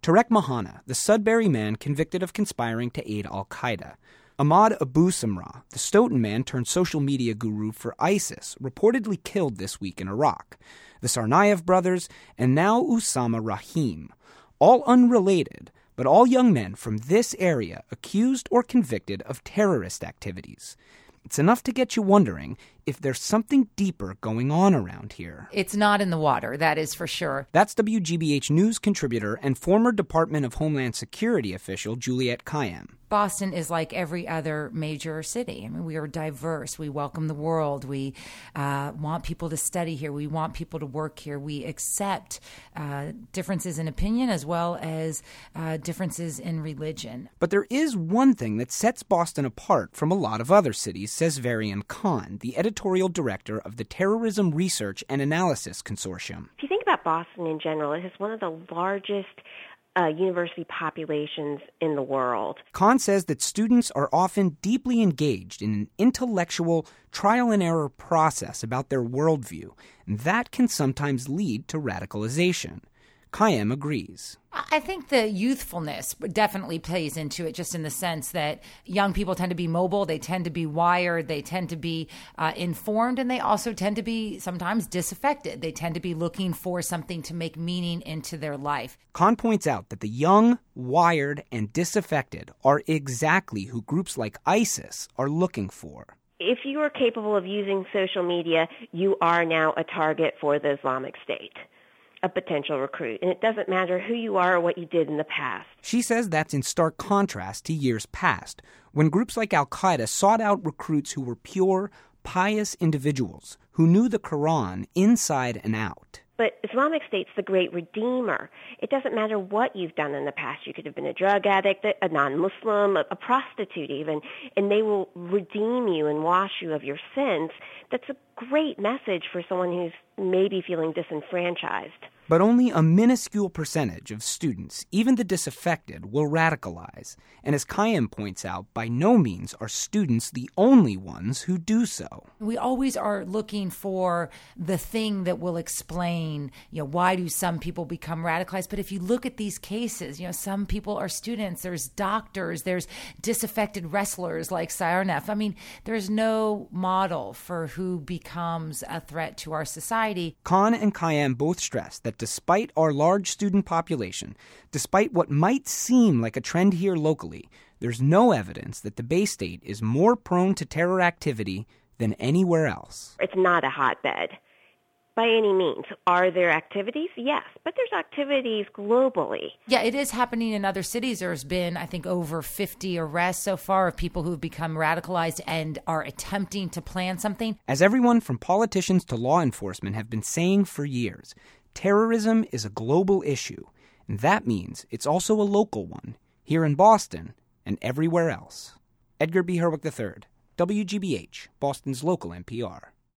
Tarek Mahana, the Sudbury man convicted of conspiring to aid al-Qaeda. Ahmad Abu Samra, the Stoughton man turned social media guru for ISIS, reportedly killed this week in Iraq. The Tsarnaev brothers, and now Usama Rahim. All unrelated, but all young men from this area accused or convicted of terrorist activities. It's enough to get you wondering if there's something deeper going on around here. It's not in the water, that is for sure. That's WGBH News contributor and former Department of Homeland Security official Juliette Kayyem. Boston is like every other major city. I mean, we are diverse. We welcome the world. We want people to study here. We want people to work here. We accept differences in opinion as well as differences in religion. But there is one thing that sets Boston apart from a lot of other cities, says Varian Khan, the editorial director of the Terrorism Research and Analysis Consortium. If you think about Boston in general, it has one of the largest university populations in the world. Khan says that students are often deeply engaged in an intellectual trial-and-error process about their worldview, and that can sometimes lead to radicalization. Kayyem agrees. I think the youthfulness definitely plays into it, just in the sense that young people tend to be mobile, they tend to be wired, they tend to be informed, and they also tend to be sometimes disaffected. They tend to be looking for something to make meaning into their life. Khan points out that the young, wired, and disaffected are exactly who groups like ISIS are looking for. If you are capable of using social media, you are now a target for the Islamic State, a potential recruit. And it doesn't matter who you are or what you did in the past. She says that's in stark contrast to years past, when groups like al-Qaeda sought out recruits who were pure, pious individuals who knew the Quran inside and out. But Islamic State's the great redeemer. It doesn't matter what you've done in the past. You could have been a drug addict, a non-Muslim, a prostitute even, and they will redeem you and wash you of your sins. That's a great message for someone who's maybe feeling disenfranchised. But only a minuscule percentage of students, even the disaffected, will radicalize. And as Kayyem points out, by no means are students the only ones who do so. We always are looking for the thing that will explain, why do some people become radicalized? But if you look at these cases, some people are students, there's doctors, there's disaffected wrestlers like Tsarnaev. I mean, there's no model for who becomes a threat to our society. Khan and Kayyem both stress that despite our large student population, despite what might seem like a trend here locally, there's no evidence that the Bay State is more prone to terror activity than anywhere else. It's not a hotbed by any means. Are there activities? Yes, but there's activities globally. Yeah, it is happening in other cities. There's been, I think, over 50 arrests so far of people who've become radicalized and are attempting to plan something. As everyone from politicians to law enforcement have been saying for years, terrorism is a global issue, and that means it's also a local one, here in Boston and everywhere else. Edgar B. Herwick III, WGBH, Boston's local NPR.